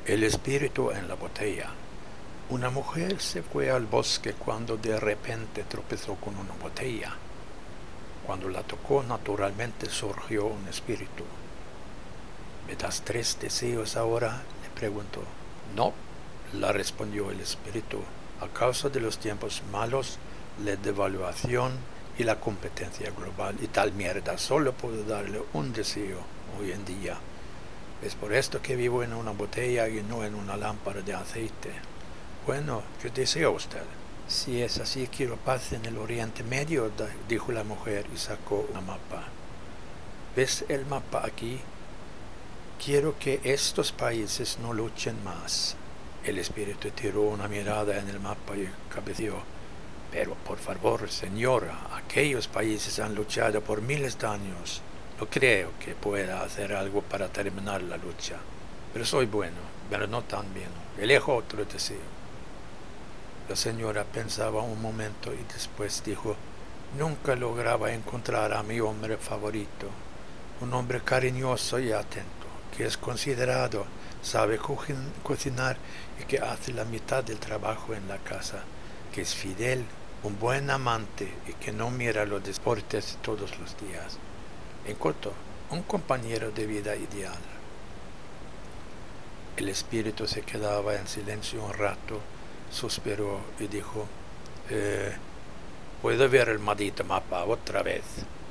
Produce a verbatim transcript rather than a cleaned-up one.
El espíritu en la botella. Una mujer se fue al bosque cuando de repente tropezó con una botella. Cuando la tocó, naturalmente surgió un espíritu. ¿Me das tres deseos ahora?, le preguntó. No, le respondió el espíritu. A causa de los tiempos malos, la devaluación y la competencia global y tal mierda, solo puedo darle un deseo hoy en día. Es por esto que vivo en una botella y no en una lámpara de aceite. Bueno, ¿qué desea usted? Si es así, quiero paz en el Oriente Medio, dijo la mujer y sacó una mapa. ¿Ves el mapa aquí? Quiero que estos países no luchen más. El espíritu tiró una mirada en el mapa y cabeceó. Pero por favor, señora, aquellos países han luchado por miles de años. No creo que pueda hacer algo para terminar la lucha. Pero soy bueno, pero no tan bien. Elijo otro deseo. La señora pensaba un momento y después dijo, nunca lograba encontrar a mi hombre favorito. Un hombre cariñoso y atento, que es considerado, sabe co- cocinar y que hace la mitad del trabajo en la casa, que es fidel, un buen amante y que no mira los deportes todos los días. En corto, un compañero de vida ideal. El espíritu se quedaba en silencio un rato, suspiró y dijo, eh, ¿puedo ver el maldito mapa otra vez?